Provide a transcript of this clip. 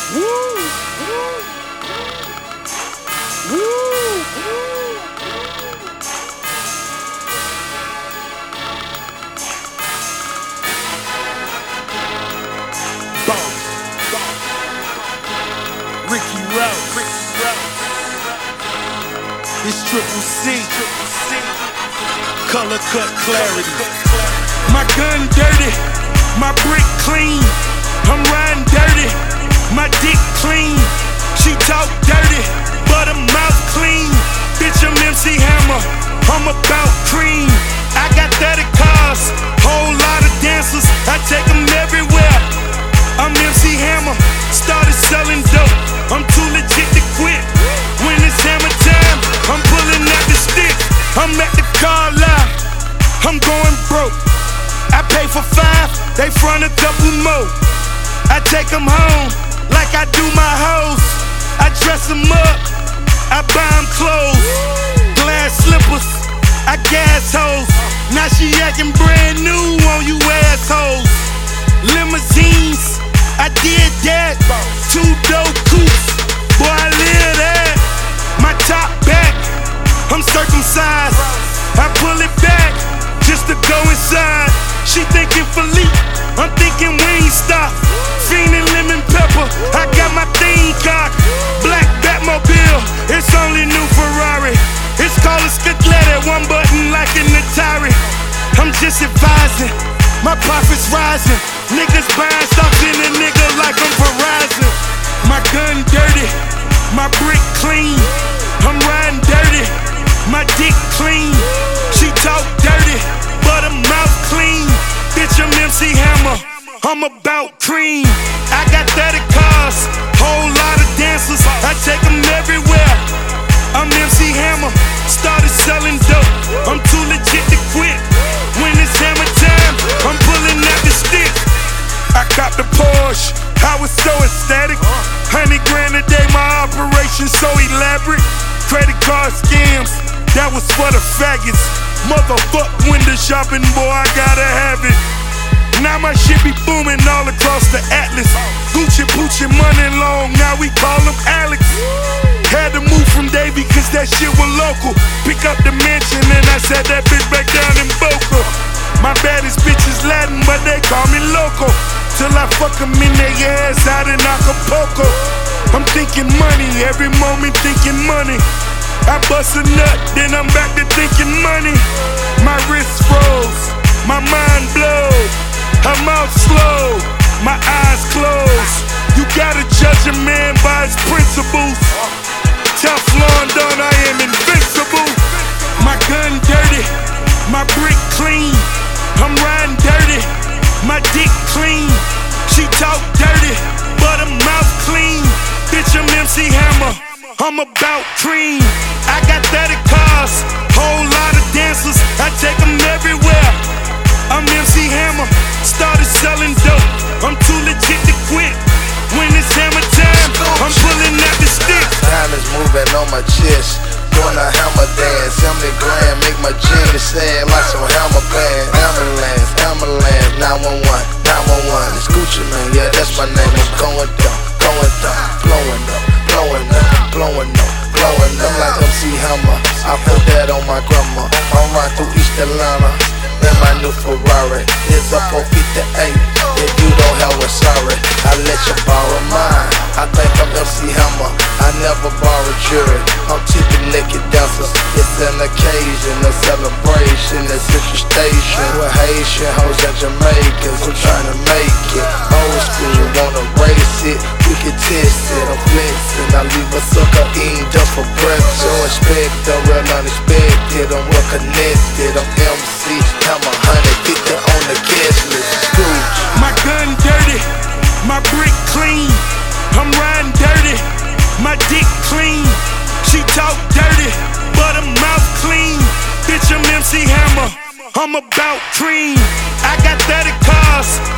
Ricky Rouse. It's Triple C. Color cut clarity. My gun dirty, my brick clean. I'm riding dirty, my dick clean. She talk dirty, but her mouth clean. Bitch, I'm MC Hammer, I'm about cream. I got 30 cars, whole lot of dancers. I take them everywhere. I'm MC Hammer, started selling dope. I'm too legit to quit. When it's hammer time, I'm pulling out the stick. I'm at the car lot, I'm going broke. I pay for 5, they front a couple more. I take them home like I do my hoes. I dress them up, I buy them clothes. Glass slippers, I gas hoes. Now she acting brand new on you assholes. Limousines, I did that. 2 dope coupes, boy I live that. My top back, I'm circumcised. I pull it back just to go inside. She thinking Philippe, I'm thinking Wingstop. Fiendin' lemon pepper, I got my thing cocked. Black Batmobile, it's only new Ferrari. It's called a Scaglietti, 1 button like an Atari. I'm just advising, my profits rising. Niggas buying stocks in a nigga like I'm Verizon. My gun dirty, my brick clean. I'm riding dirty, my dick clean. She talk dirty, but her mouth clean. Bitch, I'm MC Hammer, I'm about cream. I got 30 cars, whole lot of dancers. I take them everywhere. I'm MC Hammer, started selling dope. I'm too legit to quit. When it's hammer time, I'm pulling out the stick. I caught the Porsche, I was so ecstatic. 100 grand a day, my operation so elaborate. Credit card scams, that was for the faggots. Motherfuck window shopping, boy, I gotta have it. Now my shit be booming all across the Atlas. Gucci Poochie money long, now we call him Alex. Had to move from Davie cause that shit was local. Pick up the mansion and I sat that bitch back down in Boca. My baddest bitch is Latin but they call me loco. Till I fuck them in their ass out in Acapulco. I'm thinking money, every moment thinking money. I bust a nut, then I'm back to thinking money. My wrist froze, my mind blows. Her mouth slow, my eyes closed. You gotta judge a man by his principles. Teflon done, I am invincible. My gun dirty, my brick clean. I'm riding dirty, my dick clean. She talk dirty, but her mouth clean. Bitch, I'm MC Hammer, I'm about cream. I got 30 cars, whole lot of dancers. I take them everywhere. I'm MC Hammer, started selling dope. I'm too legit to quit. When it's hammer time, I'm pulling out the stick. Time is moving on my chest, doing a hammer dance. 70 grand, make my jeans sing like some hammer band. Ambulance, ambulance, 911, 911. It's Gucci man, yeah, that's my name. I'm going down, blowing up, blowing up, blowing up, blowing up like MC Hammer. I put that on my grandma. I'm riding through East Atlanta in my new Ferrari. It's up on 58. If you don't have one, sorry, I let you borrow mine. I think I'm MC Hammer, I never borrow jury. I'm tipping naked dancers. It's an occasion, a celebration, a Central Station with Haitian hoes and Jamaicans who tryna make it. Old school, wanna race it, we can test it. I'm flexing, I leave a sucker eating just for breakfast. So expect the real unexpected, I'm well connected. I'm MC Hammer, 150 on the guest list. My gun dirty, my brick clean. I'm riding dirty, my dick clean. She talk dirty, but her mouth clean. Bitch, I'm MC Hammer, I'm about cream. I got 30 cars,